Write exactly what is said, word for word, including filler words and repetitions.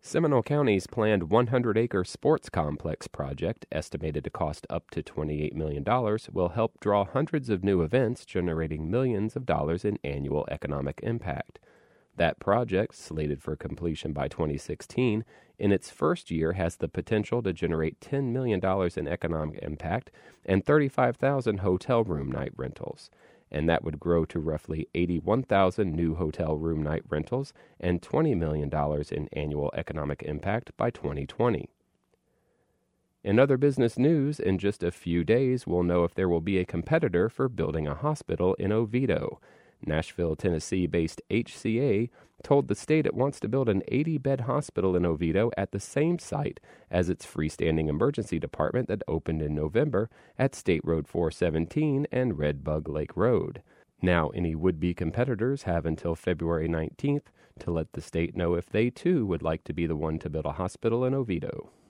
Seminole County's planned one hundred acre sports complex project, estimated to cost up to twenty-eight million dollars, will help draw hundreds of new events, generating millions of dollars in annual economic impact. That project, slated for completion by twenty sixteen, in its first year has the potential to generate ten million dollars in economic impact and thirty-five thousand hotel room night rentals. And that would grow to roughly eighty-one thousand new hotel room night rentals and twenty million dollars in annual economic impact by twenty twenty. In other business news, in just a few days, we'll know if there will be a competitor for building a hospital in Oviedo. Nashville, Tennessee-based H C A told the state it wants to build an eighty-bed hospital in Oviedo at the same site as its freestanding emergency department that opened in November at State Road four seventeen and Red Bug Lake Road. Now, any would-be competitors have until February nineteenth to let the state know if they, too, would like to be the one to build a hospital in Oviedo.